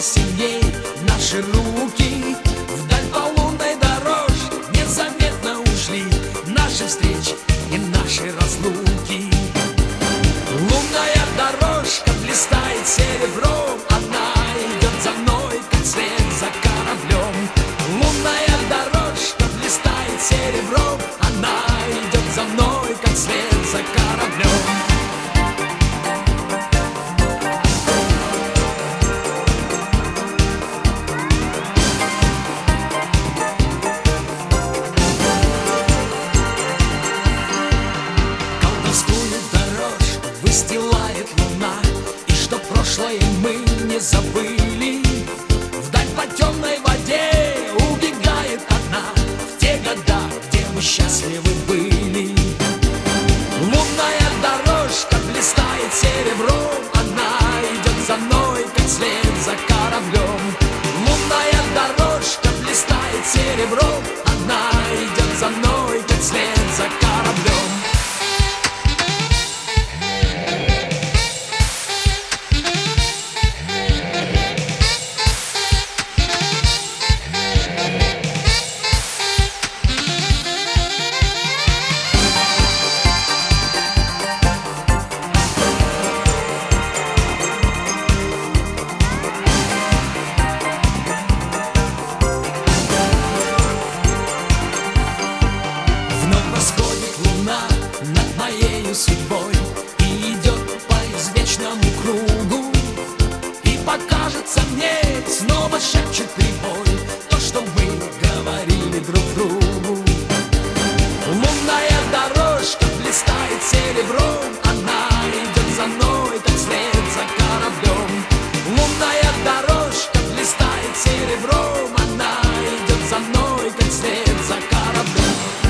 сильней наши руки. Вдаль по лунной дорожке незаметно ушли наши встречи и наши разлуки. Лунная дорожка блистает серебром, она идет за мной, как след за кораблем. Лунная дорожка блистает серебром, она идет за мной, как след за кораблем. Выстилает луна, и что прошлое мы не забыли. Вдаль по темной воде убегает одна, в те года, где мы счастливы были. Лунная дорожка блистает серебром, она идет за мной, как след за кораблем. Лунная дорожка блистает серебром, она идет за мной, как след за кораблем. Над моею судьбой и идет по извечному кругу, и покажется мне, снова шепчет прибой то, что мы говорили друг другу. Лунная дорожка блистает серебром, она идет за мной, как след за кораблем. Лунная дорожка блистает серебром, она идет за мной, как след за кораблем.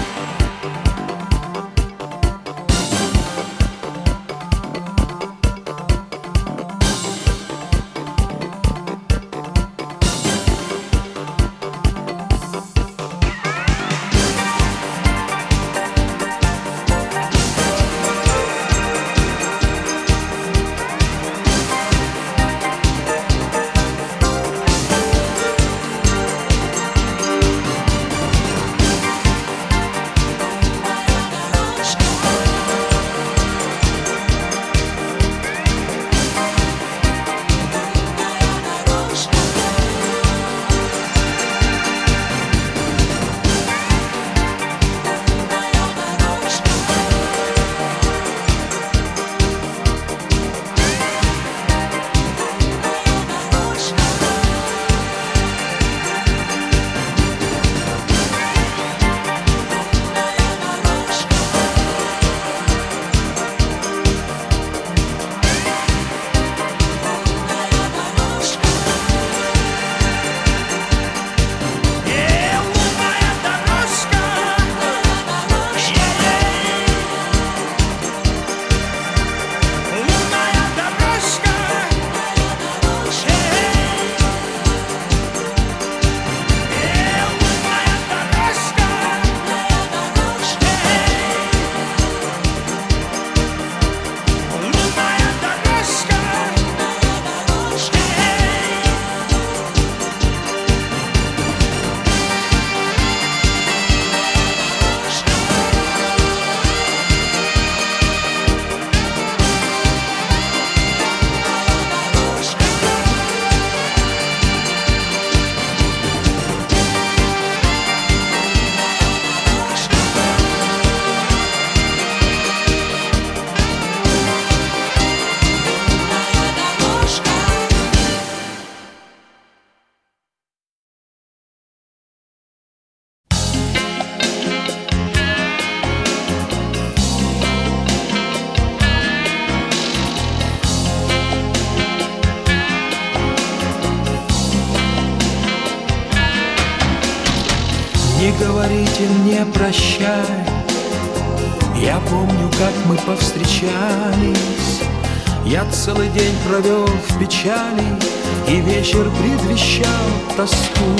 Не говорите мне прощай, я помню, как мы повстречались. Я целый день провел в печали, и вечер предвещал тоску.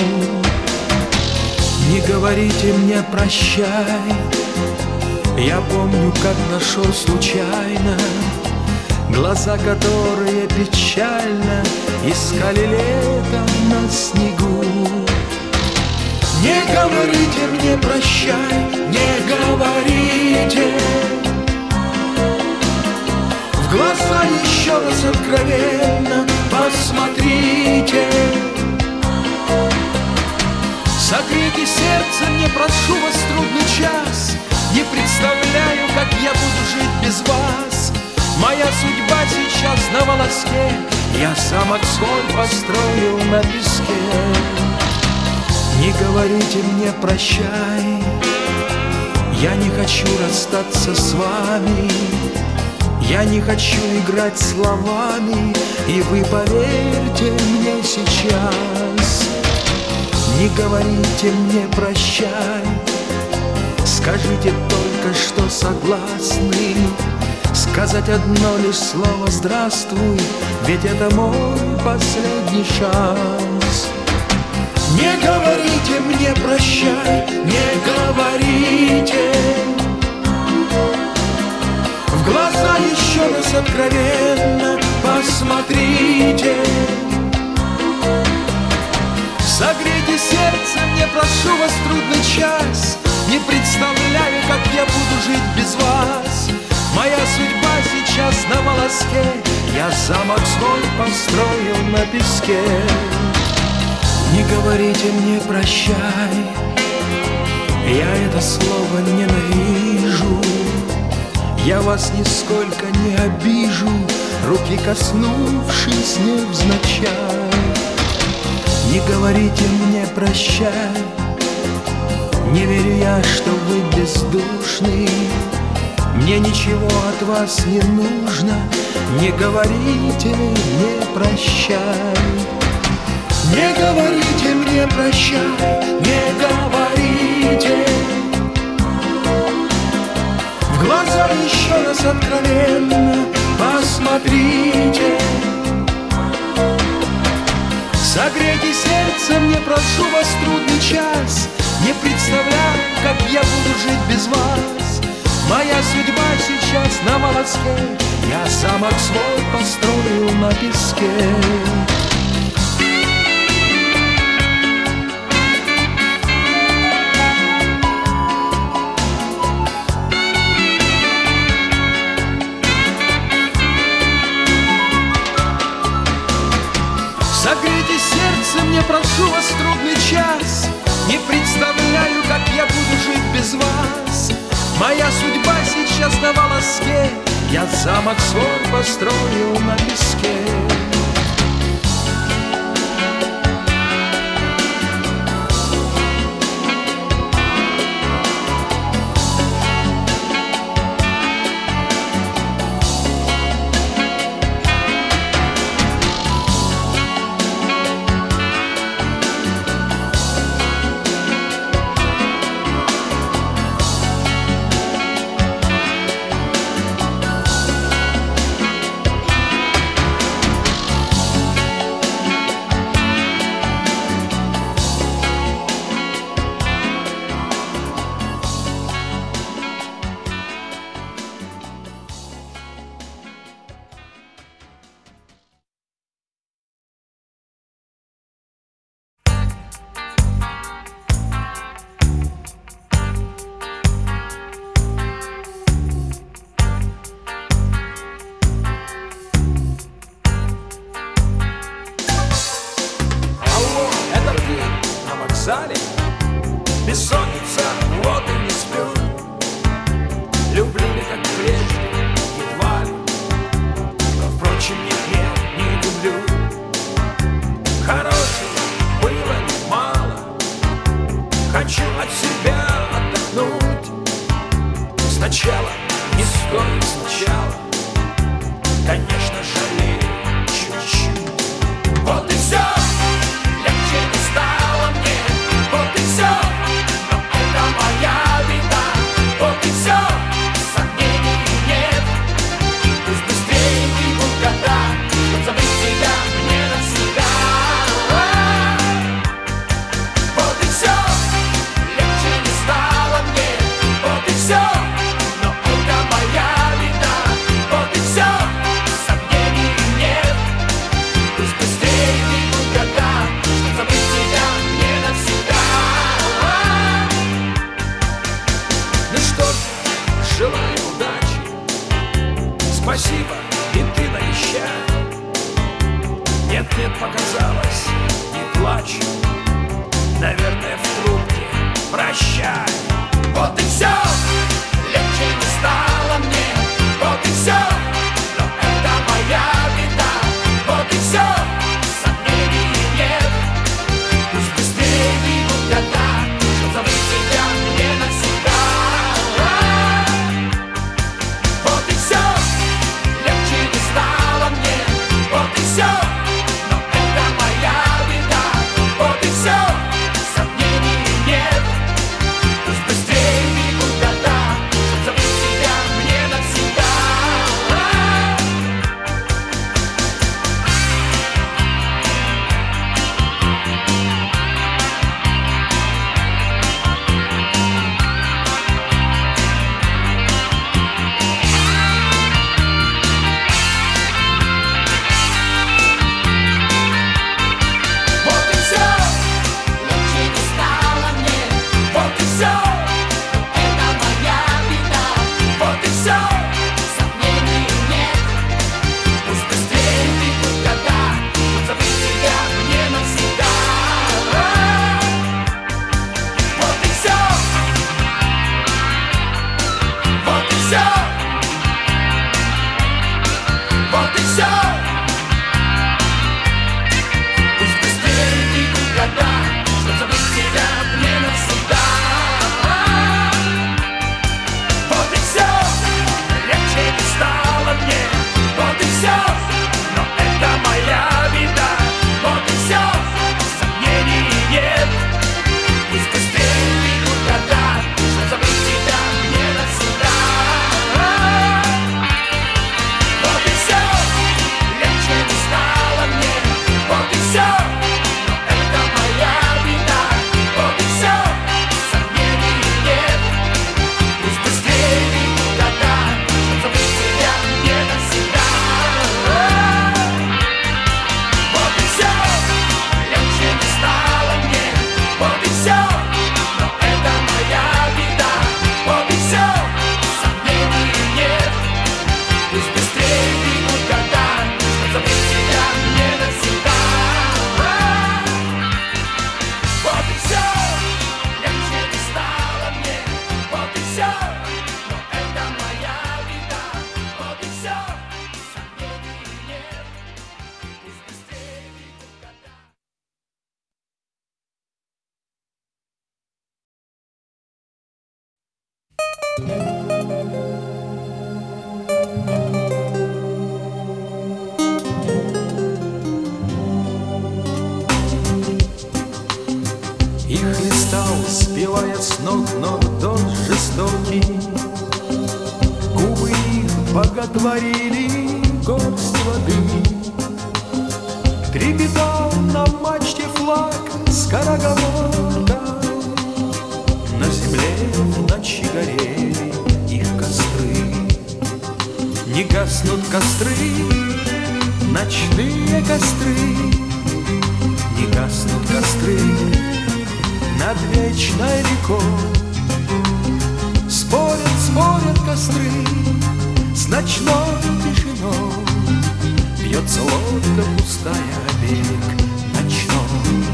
Не говорите мне прощай, я помню, как нашел случайно Глаза, которые печально искали летом на снегу. Не говорите мне прощай, не говорите. В глаза еще раз откровенно посмотрите. Согрейте сердце мне, прошу вас, трудный час. Не представляю, как я буду жить без вас. Моя судьба сейчас на волоске. Я замок свой построил на песке. Не говорите мне прощай, я не хочу расстаться с вами. Я не хочу играть словами, и вы поверьте мне сейчас. Не говорите мне прощай, скажите только, что согласны. Сказать одно лишь слово «здравствуй», ведь это мой последний шанс. Не говорите мне прощай, не говорите. В глаза еще раз откровенно посмотрите. Согрейте сердце мне, прошу вас, трудный час. Не представляю, как я буду жить без вас. Моя судьба сейчас на волоске. Я замок свой построил на песке. Не говорите мне прощай, я это слово ненавижу. Я вас нисколько не обижу, руки коснувшись невзначай. Не говорите мне прощай, не верю я, что вы бездушный. Мне ничего от вас не нужно, не говорите мне прощай. Не говорите мне прощай, не говорите. В глаза еще раз откровенно посмотрите. Согрейте сердце мне, прошу вас, трудный час. Не представляю, как я буду жить без вас. Моя судьба сейчас на волоске. Я замок свой построил на песке. Согрейте сердце мне, прошу вас, трудный час. Не представляю, как я буду жить без вас. Моя судьба сейчас на волоске. Я замок свой построил на песке. нет, показалось, не плачь. Наверное, в трубке прощай. Вот и все, легче не стало мне. Вот и все, но это моя беда. Вот и все, сомнений нет. Пусть быстрее бегут года, чтоб забыть тебя мне навсегда. Вот и все, легче не стало мне. Вот и все, но это моя беда. Вот и все, сомнений нет. Пусть быстрее бегут года, чтоб забыть тебя мне навсегда. Вот и все, легче не стало мне. Вот и все, это моя беда. Вот и все, сомнений нет. Пусть быстрее бегут года, чтоб забыть тебя мне навсегда. Вот и все, вот и все, вот и все. Пусть быстрее бегут года, чтоб забыть тебя мне навсегда. Вот и все, легче не стало мне. Вот и все, но это моя беда. Вот и все, сомнений нет. Пусть быстрее бегут года, чтоб забыть тебя мне навсегда. Вот и все, легче не стало мне. Вот и все, но это моя беда. Вот и все, сомнений нет. Пусть быстрее бегут года, чтоб забыть тебя мне навсегда. Вот и все, легче не стало мне. Вот и все, но это моя беда. Вот и все, сомнений нет. Пусть быстрее бегут года, чтоб забыть тебя мне навсегда. Вот и все, легче не стало мне. Вот и все, но это моя беда. Вот и все, сомнений нет. Пусть быстрее бегут года. Их листал, сбивая с ног, но дождь жестокий. Губы их боготворили горсть воды. Трепетал на мачте флаг скороговорка. На земле в ночи горели их костры. Не гаснут костры, ночные костры. Не гаснут костры над вечной рекой. Спорят, спорят костры с ночной тишиной. Бьется лодка пустая о берег ночной.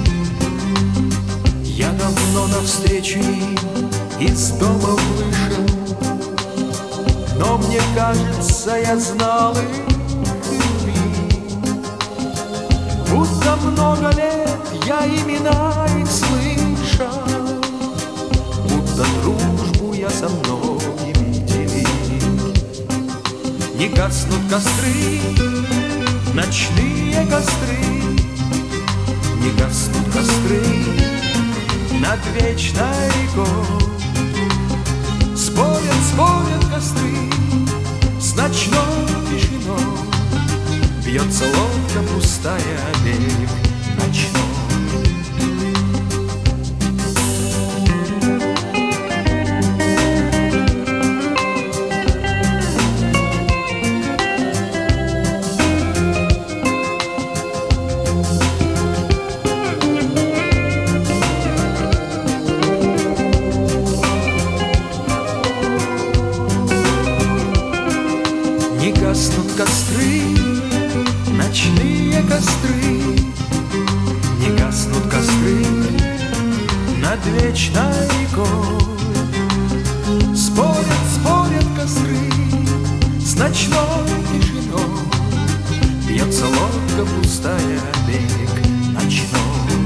Я давно навстречу им из дома вышел, но мне кажется, я знал их любви. Будто много лет я имена их слышал, будто дружбу я со многими делил. Не гаснут костры, ночные костры. Не гаснут костры над вечной рекой. Спорят, спорят костры с ночной тишиной. Бьется лодка пустая о берег ночной. Не гаснут костры, ночные костры. пустая берег ночной.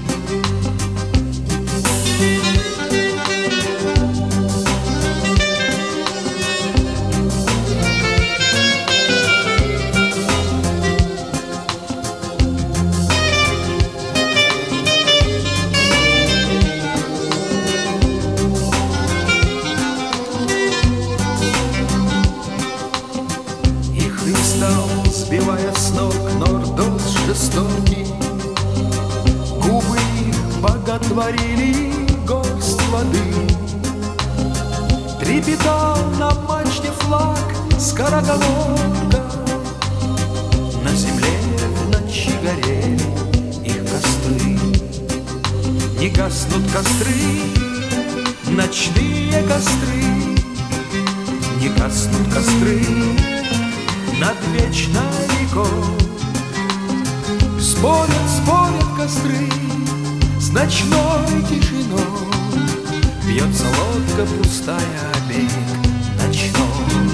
Сбивая с ног нордоз жестокий, губы их боготворили горсть воды. Трепетал на мачте флаг скороговорка, на земле в ночи горели их костры. Не гаснут костры, ночные костры, не гаснут костры над вечной рекой. Спорят, спорят костры с ночной тишиной. Бьется лодка пустая о берег ночной.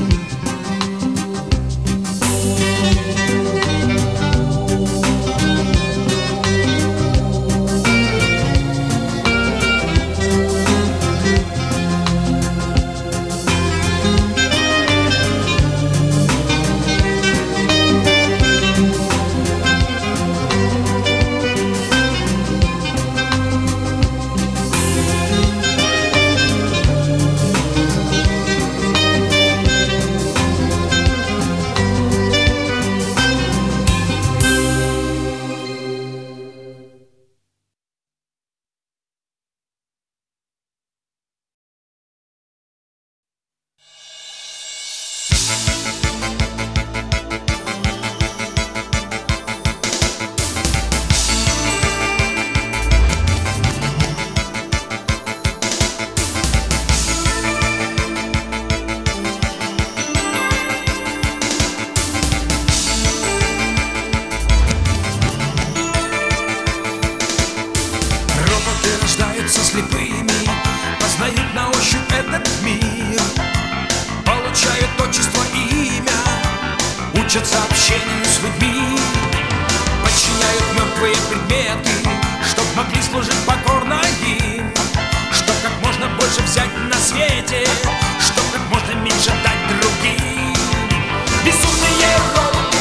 Учатся общению с людьми, подчиняют мертвые предметы, чтоб могли служить покорно им, чтоб как можно больше взять на свете, чтоб как можно меньше дать другим. Безумные роботы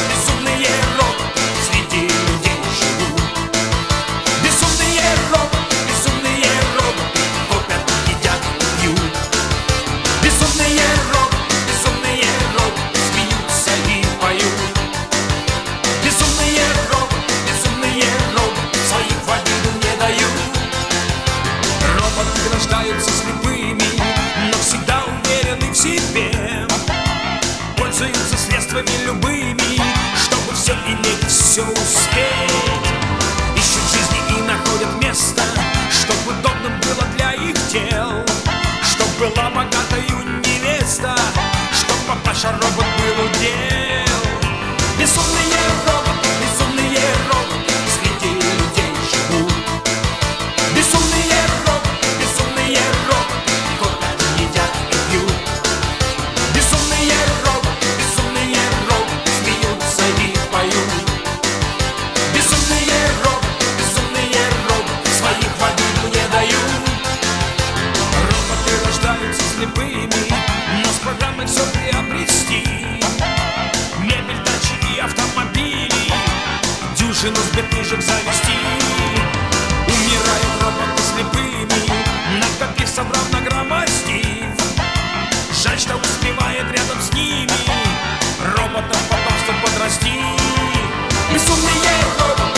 среди людей живут. Безумные роботы копят, едят, пьют. Безумные роботы смеются и поют. Безумные роботы своих в обиду не дают. Роботы рождаются слепыми, но всегда уверены в себе. Пользуются средствами любыми, чтобы все иметь, все успеть. Ищут жизни и находят место, чтоб удобным было для их тел, чтоб была богатою невеста, чтоб папаша робот был удел. Безумные роботы среди людей живут. Безумные роботы копят, едят и пьют. Безумные роботы смеются и поют. Безумные роботы своих в обиду не дают. Роботы рождаются слепыми, но с программой все приобрести. Мебель, дачи и автомобили, дюжину сберкнижек завести. Умирают роботы слепыми, накопив, собрав, нагромоздив. Жаль, что успевает рядом с ними роботов потомство подрасти. Безумные роботы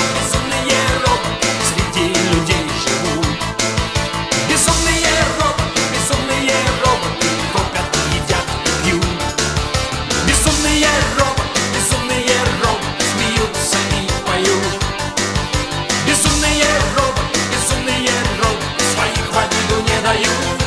среди людей живут. Безумные роботы копят, едят, пьют. Безумные роботы смеются и поют. Безумные роботы своих в обиду не дают.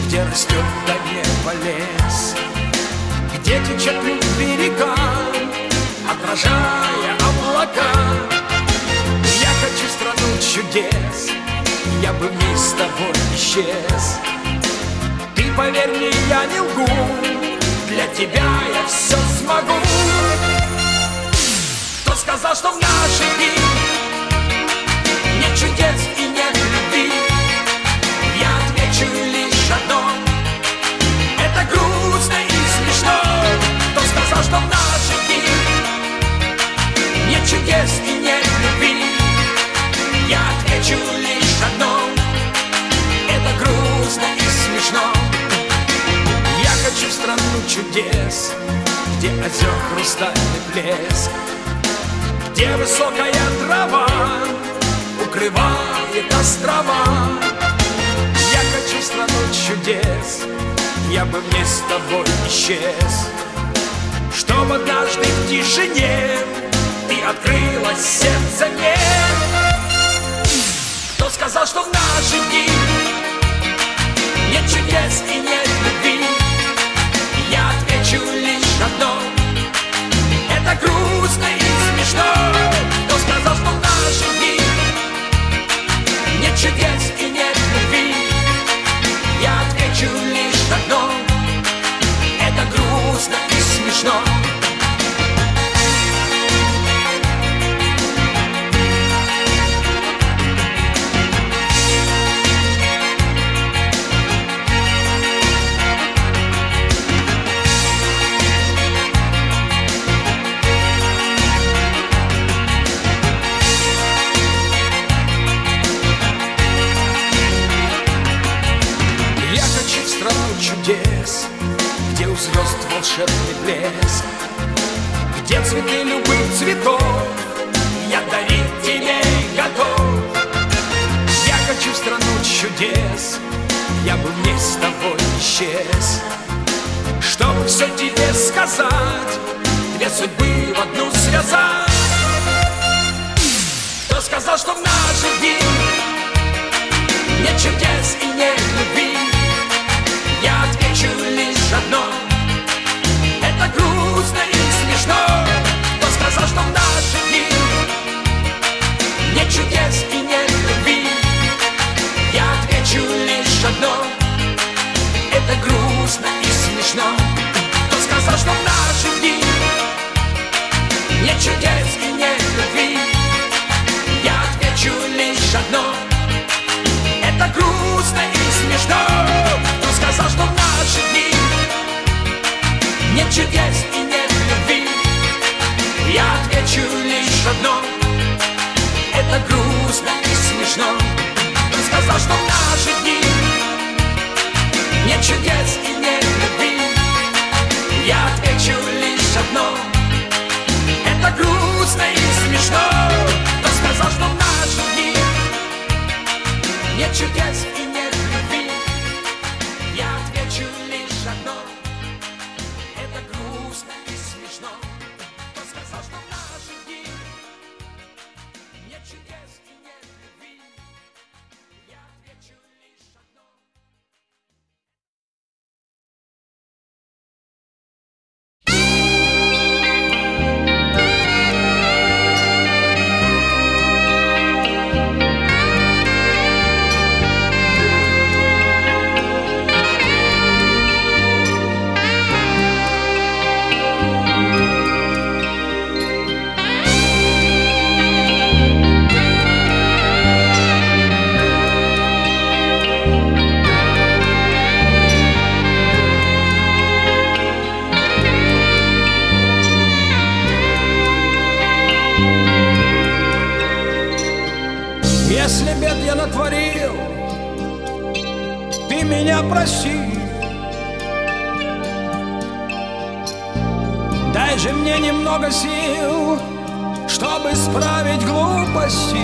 где растет до неба лес, где течет любви река, отражая облака. Я хочу страну чудес, я бы в ней с тобой исчез. Ты поверь мне, я не лгу, для тебя я все смогу. Кто сказал, что в наши дни нет чудес и нет любви? Я отвечу лишь одно: это грустно и смешно. Кто сказал, что в наши дни нет чудес и нет любви? Я отвечу лишь одно: это грустно и смешно. Я хочу в страну чудес, где озер хрустальный плеск, где высокая трава укрывает острова. Я хочу в страну чудес, я бы в ней с тобой исчез, чтобы однажды в тишине ты открыла сердце мне. Кто сказал, что в наши дни нет чудес и нет любви? Я отвечу лишь одно: это грустно и смешно. Кто сказал, что в наши дни нет чудес и нет любви? Я отвечу лишь одно: это грустно и смешно. Чудес, где у звезд волшебный блеск, где цветы любых цветов я дарить тебе готов. Я хочу в страну чудес, я бы в ней с тобой исчез, чтобы все тебе сказать, две судьбы в одну связать. Кто сказал, что в наши дни нет чудес и нет любви? Я отвечу лишь одно: это грустно и смешно. Кто сказал, что в наши дни нет чудес и нет любви? Я отвечу лишь одно: это грустно и смешно. Кто сказал, что в наши дни нет чудес и нет любви? Я отвечу лишь одно: это грустно и смешно. Кто сказал, что в наши дни нет чудес и нет любви? Я отвечу лишь одно: это грустно и смешно. Кто сказал, что в наши дни нет чудес и нет любви? Я отвечу лишь одно: это грустно и смешно. Кто сказал, что в наши дни нет чудес и нет любви? Я отвечу лишь одно: это грустно и смешно. Кто сказал, что в наши дни нет чудес и нет любви? Я отвечу лишь одно. Если бед я натворил, ты меня прости. Дай же мне немного сил, чтобы исправить глупости.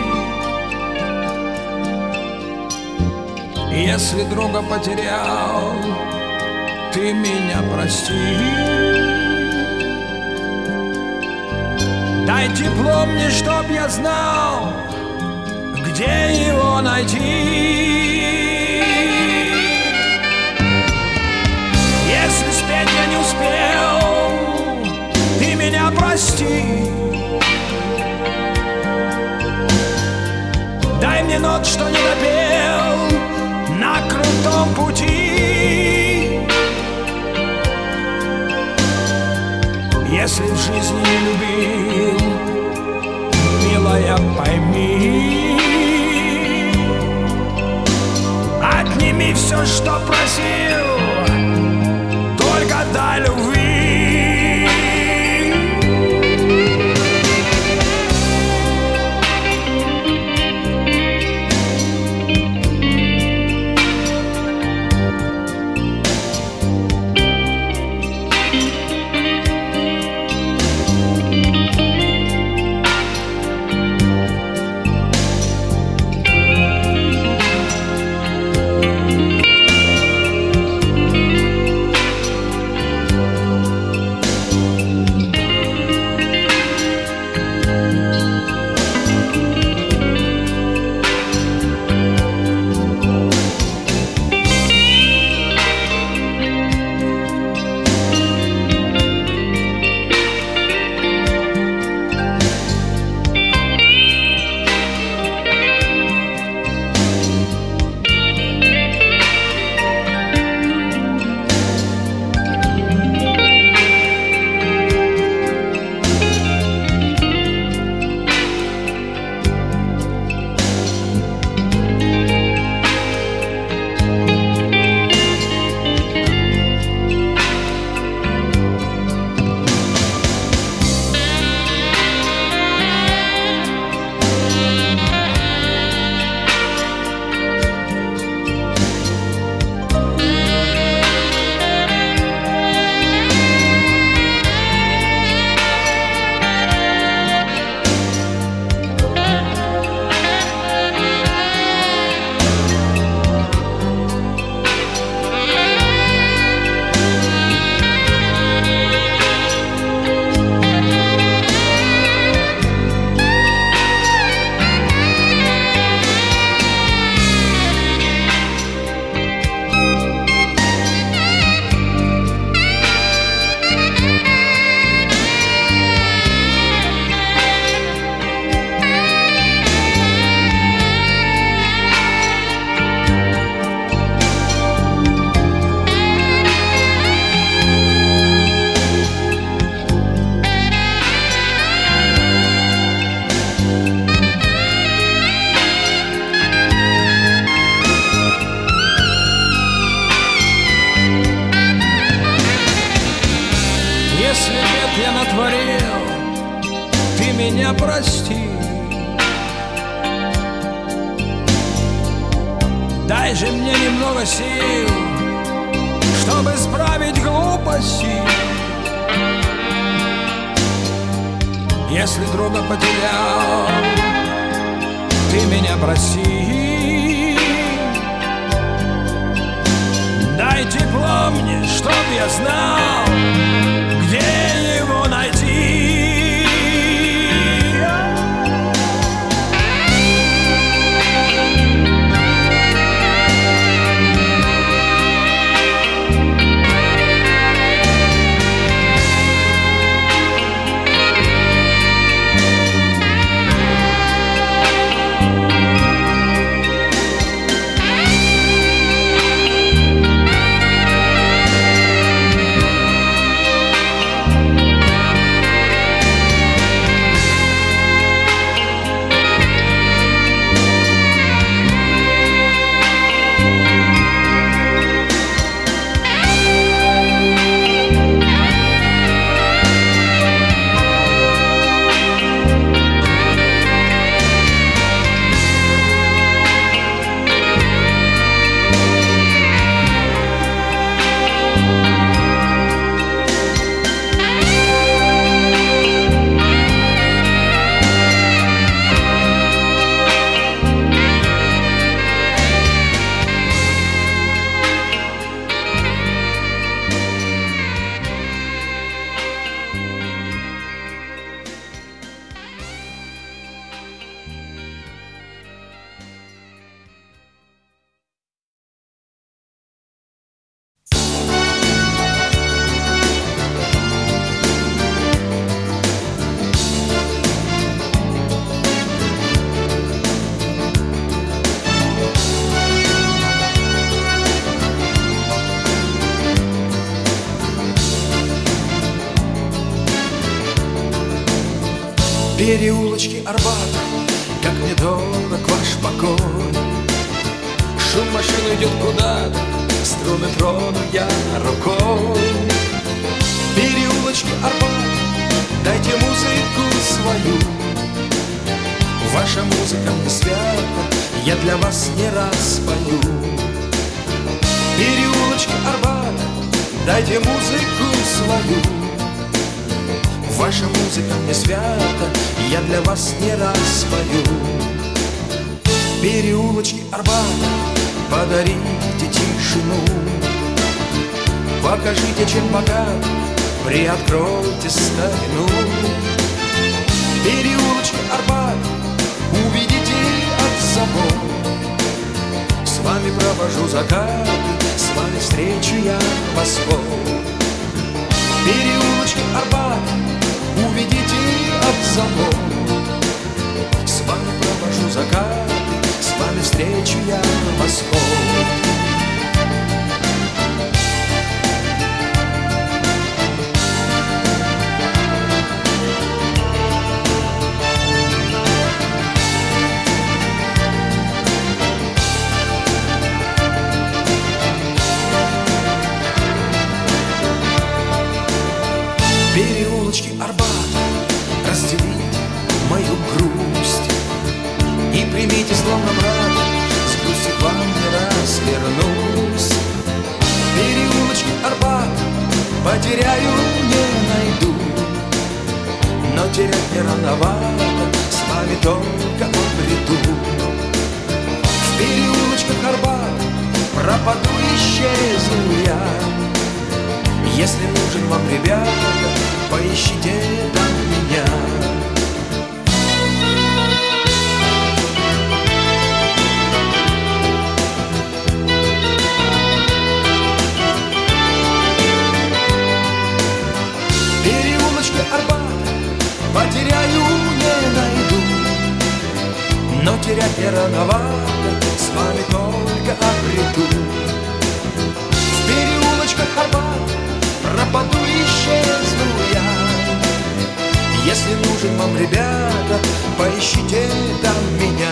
Если друга потерял, ты меня прости. Дай тепло мне, чтоб я знал, где его найти. тот, что не допел на крутом пути. Если в жизни не любил, милая, пойми, отними все, что просил, только дай любви. Если бед я натворил, ты меня прости. Дай же мне немного сил, чтобы исправить глупости. Если друга потерял, ты меня прости. Дай тепло мне, чтоб я знал, где его найти. Переулочки Арбата, как мне дорог ваш покой. Шум машин идет куда-то, струны трону я рукой. Переулочки Арбата, дайте музыку свою. Ваша музыка мне свята, я для вас не раз пою. Переулочки Арбата, дайте музыку свою. Ваша музыка мне свята, я для вас не раз пою. Переулочки Арбата, подарите тишину. Покажите, чем богат, приоткройте старину. Переулочки Арбата, увидите от собой. С вами провожу закаты, с вами встречу я восход. Переулочки Арбата, увидите от собой. С вами провожу закаты, с вами встречу я восход. Переулочки Арбата, разделите мою грусть и примите словно брат, с грустью к вам не раз вернусь. Переулочки Арбата, потеряю, не найду, но терять не рановато, с вами только обрету. В переулочках Арбата пропаду, исчезну я. Если нужен вам, ребята, поищите там меня. Переулочки Арбата, потеряю, не найду, но терять не рановато, с вами только обрету. В переулочках Арбата пропаду, исчезну я. Если нужен вам, ребята, поищите там меня.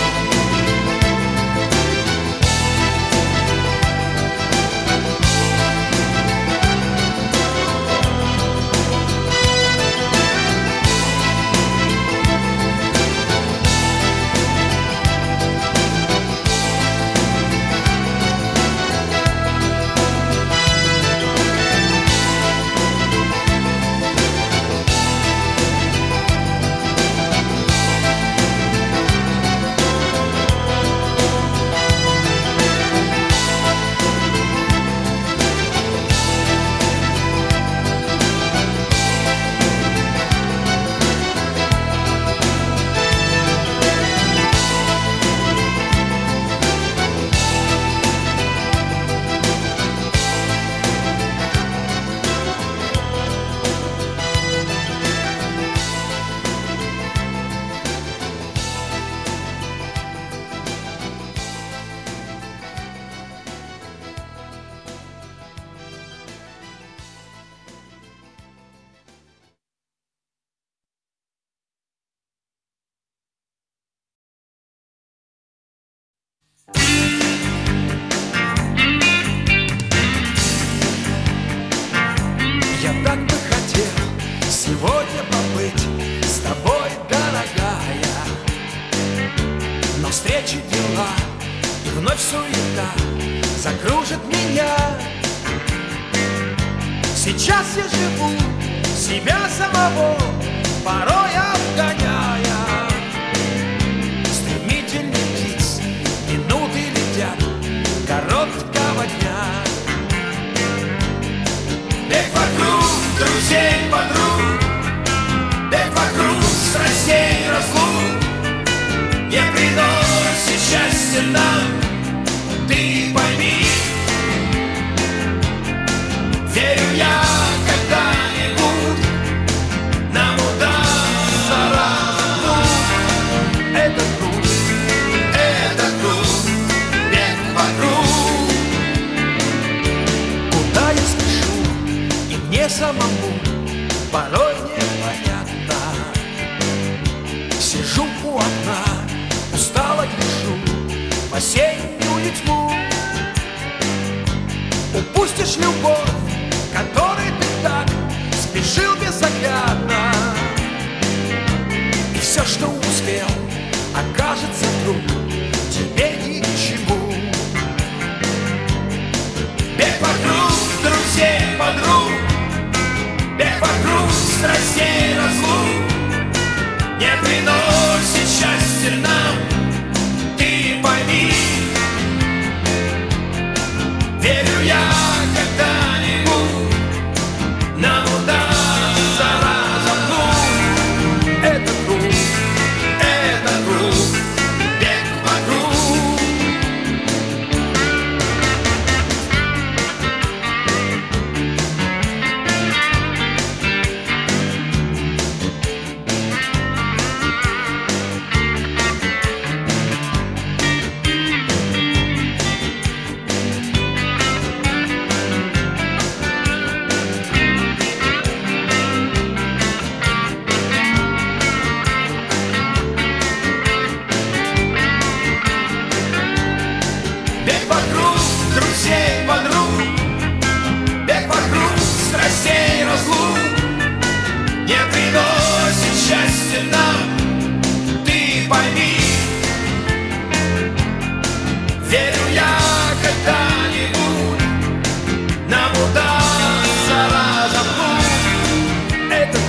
Сегодня побыть с тобой, дорогая, но встречи, дела и вновь суета закружат меня. Сейчас я живу себя самого, порой обгоняя. Стремительный птиц, минуты летят короткого дня. Бег вокруг друзей, подруг, бег вокруг страстей, разлук, не приносит счастья нам, ты пойми. Верю я, когда-нибудь нам удастся разомкнуть этот круг, бег вокруг. Куда я спешу, и мне самому порой непонятно. у окна, устало гляжу в осеннюю тьму. Упустишь любовь, которой ты так спешил безоглядно, и все, что успел, окажется вдруг тебе ни к чему. Бег вокруг друзей, подруг, бег вокруг страстей, разлук не приносит счастья нам, ты пойми. Верю я, когда-нибудь нам удастся разомкнуть этот круг, бег вокруг. Бег вокруг друзей, подруг, бег вокруг страстей, разлук не приносит счастья нам, ты пойми. Верю я, когда-нибудь нам удастся разомкнуть этот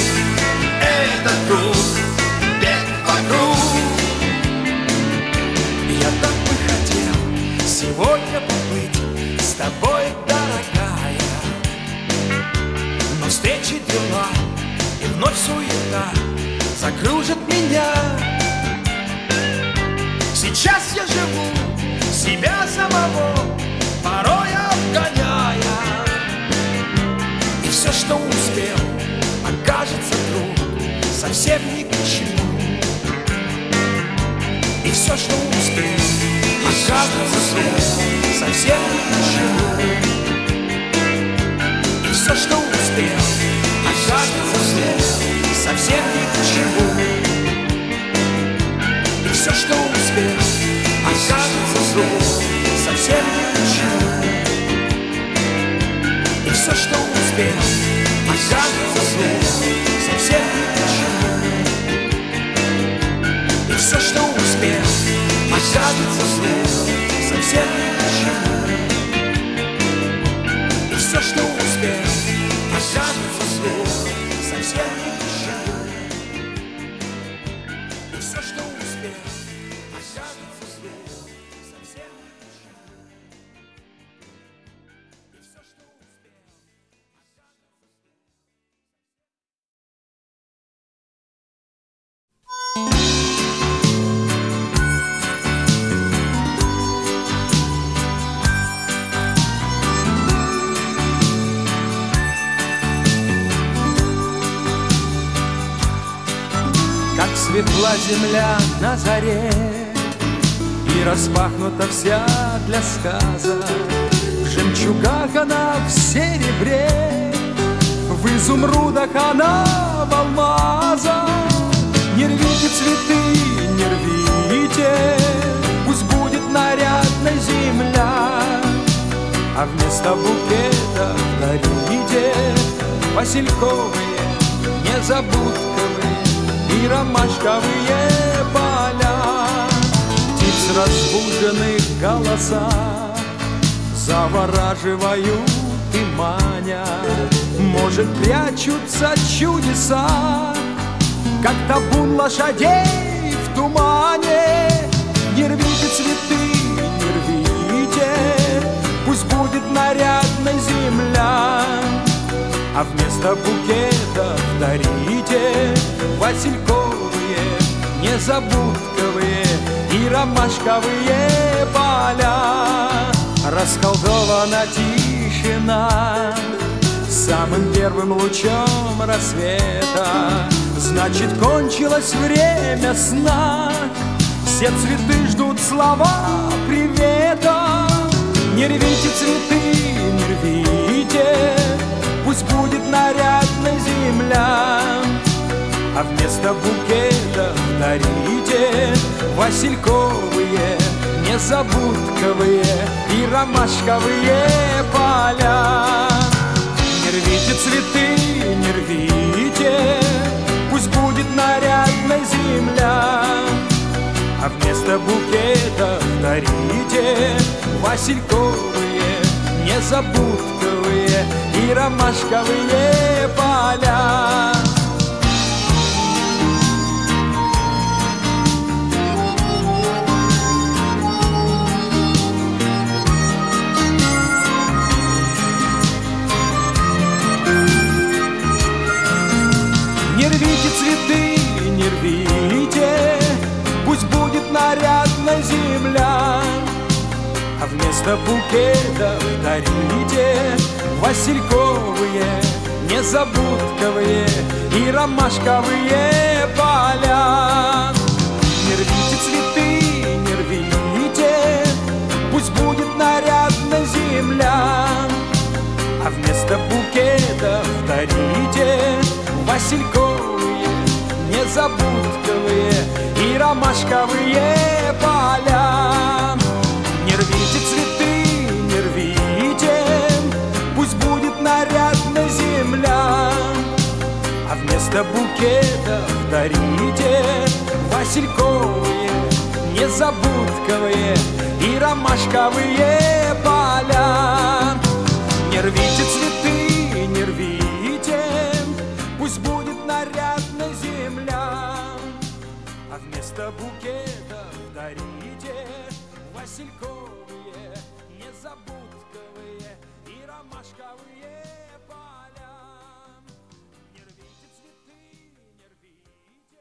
круг, бег вокруг. Я так бы хотел сегодня побыть с тобой, дорогая, но встречи, дела и вновь суета закружат меня. Сейчас я живу себя самого, порой обгоняя, и все, что успел, окажется вдруг совсем ни к чему. И все, что успел, окажется вдруг совсем ни к чему. И все, что успел, окажется вдруг совсем ни к чему. И все, что успел, окажется вдруг совсем ни к чему. И все, что успел, окажется вдруг совсем ни к чему. И все, что успел, окажется вдруг совсем ни к чему. И все, что успел, окажется вдруг совсем ни к чему. И все, что успел, окажется вдруг совсем ни к чему. И все, что успел, Светла земля на заре, и распахнута вся для сказа. В жемчугах она в серебре, в изумрудах она в алмазах. Не рвите цветы, не рвите, пусть будет нарядной земля, а вместо букета дарите васильковые, незабудковые и ромашковые поля. Птиц разбуженных голоса завораживают и манят. Может, прячутся чудеса, как табун лошадей в тумане. Не рвите цветы, не рвите, пусть будет нарядной земля, а вместо букета дарите васильковые, незабудковые и ромашковые поля. Расколдована тишина самым первым лучом рассвета. Значит, кончилось время сна, все цветы ждут слова привета. Не рвите цветы, не рвите, пусть будет нарядной земля, а вместо букетов дарите васильковые, незабудковые и ромашковые поля. Не рвите цветы, не рвите, пусть будет нарядной земля, а вместо букетов дарите васильковые, незабудковые и ромашковые поля. Не рвите цветы, не рвите, пусть будет нарядная земля, а вместо букетов дарите васильковые, незабудковые и ромашковые поля. Не рвите цветы, не рвите, пусть будет нарядная земля, а вместо букетов дарите васильковые, незабудковые и ромашковые поля. Не рвите цветы, не рвите, пусть будет нарядная земля, а вместо букетов дарите васильковые, незабудковые и ромашковые поля. Не рвите цветы, не рвите, пусть будет нарядная земля, а вместо букетов дарите васильковые, незабудковые и ромашковые поля. Не рвите цветы, не рвите.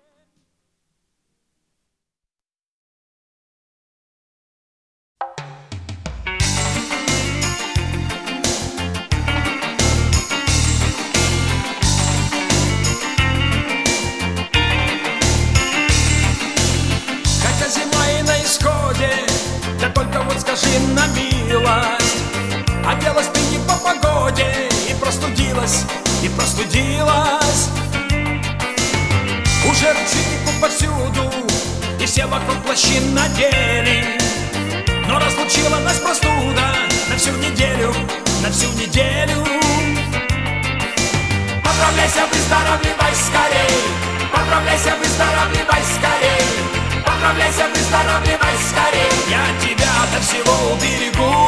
Да только вот скажи на милость, оделась ты не по погоде и простудилась, и простудилась. Уже ручейку повсюду, и все вокруг плащи надели, но разлучила нас простуда на всю неделю, на всю неделю. Поправляйся, выздоравливай скорей, поправляйся, выздоравливай скорей, поправляйся, выздоравливай скорей, я тебя от всего уберегу.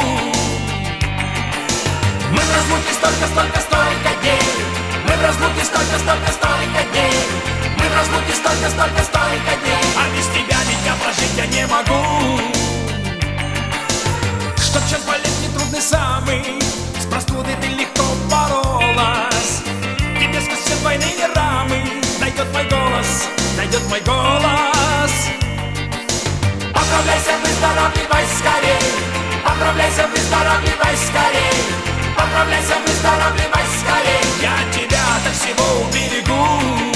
Мы в разлуке столько дней, мы в разлуке столько дней, мы в разлуке столько дней, а без тебя ведь я прожить я не могу. Чтоб сейчас болезнь не трудный самый, с простудой ты легко боролась, тебе сквозь все двойные рамы дойдет мой голос, дойдет мой голос. Поправляйся, выздоравливай скорей, поправляйся, выздоравливай скорей, поправляйся, выздоравливай скорей, я тебя от всего уберегу.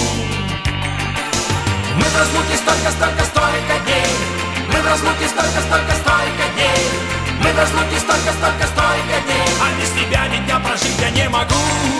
Мы в разлуке столько дней, мы в разлуке столько дней, мы в разлуке столько дней, а без тебя ни дня прожить я не могу.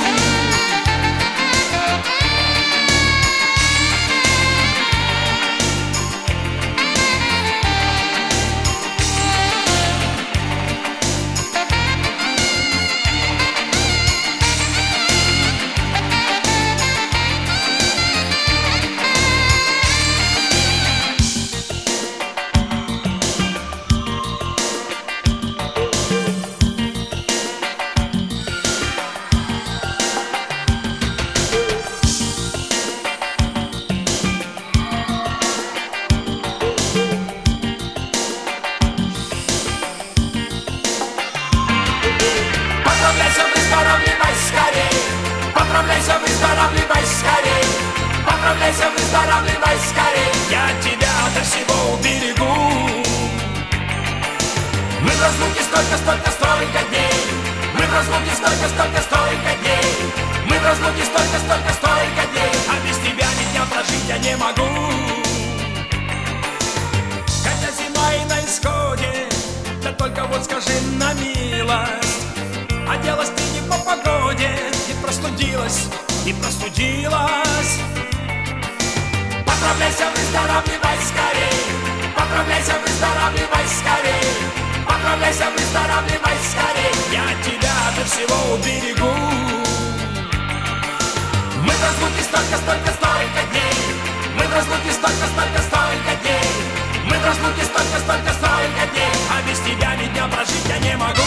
выздоравливай скорей, поправляйся, выздоравливай скорей, я тебя ото всего уберегу. Мы в разлуке столько дней, мы в разлуке столько дней, мы в разлуке столько дней, а без тебя ни дня прожить я не могу. Хотя зима и на исходе, да только вот скажи на милость, оделась ты не по погоде, и простудилась, и простудилась. Поправляйся, выздоравливай скорей. Поправляйся, выздоравливай скорей. Поправляйся, выздоравливай скорей. Я тебя от всего уберегу. Мы в разлуке столько дней. Мы в разлуке столько дней. Мы в разлуке столько дней. А без тебя ни дня прожить я не могу.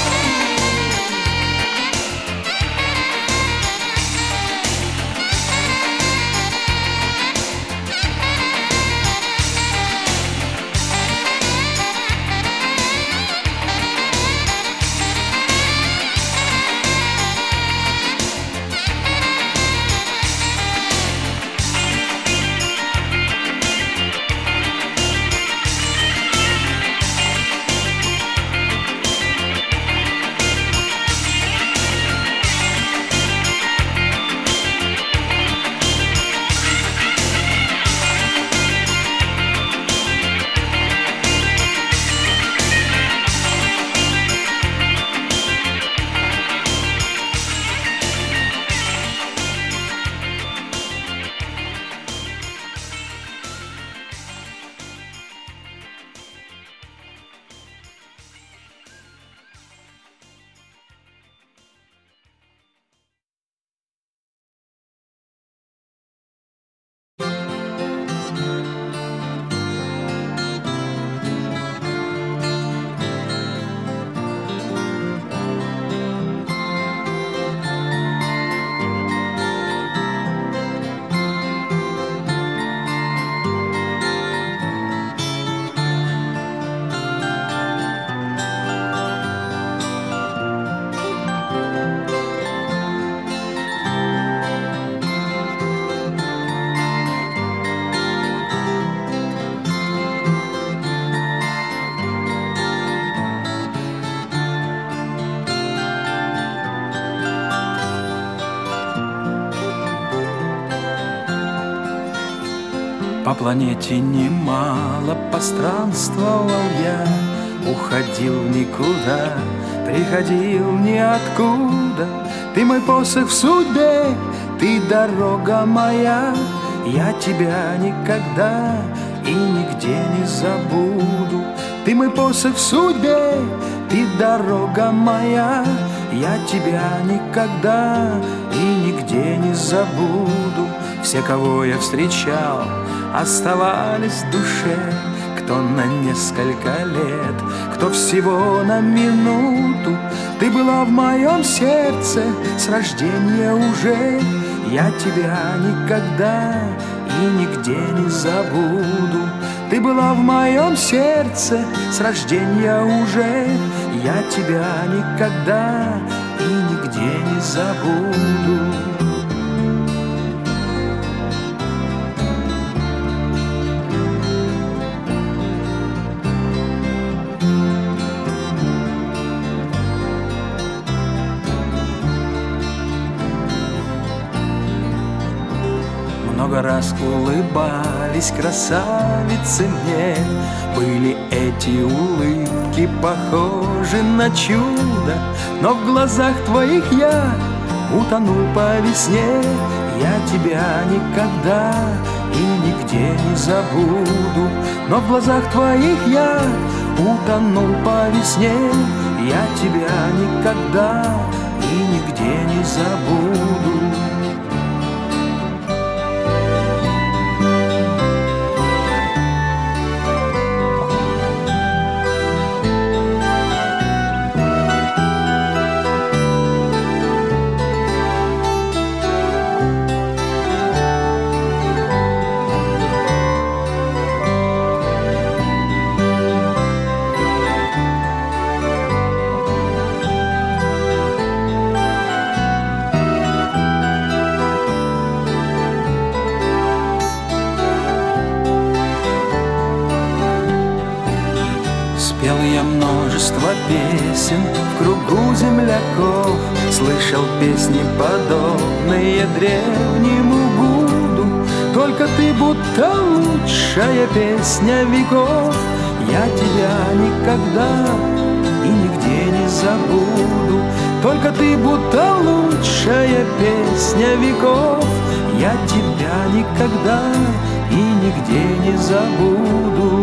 По планете немало постранствовал я, уходил в никуда, приходил ниоткуда. Ты мой посох в судьбе, ты дорога моя. Я тебя никогда и нигде не забуду. Ты мой посох в судьбе, ты дорога моя. Я тебя никогда и нигде не забуду. Все, кого я встречал, оставались в душе. Кто на несколько лет, кто всего на минуту. Ты была в моем сердце с рождения уже. Я тебя никогда и нигде не забуду. Ты была в моем сердце с рождения уже. Я тебя никогда и нигде не забуду. Много раз улыбались красавицы мне. Были эти улыбки похожи на чудо. Но в глазах твоих я утонул по весне. Я тебя никогда и нигде не забуду. Но в глазах твоих я утонул по весне. Я тебя никогда и нигде не забуду. Спел я множество песен в кругу земляков. Слышал песни, подобные древнему гуду. Только ты будто лучшая песня веков. Я тебя никогда и нигде не забуду. Только ты будто лучшая песня веков. Я тебя никогда и нигде не забуду.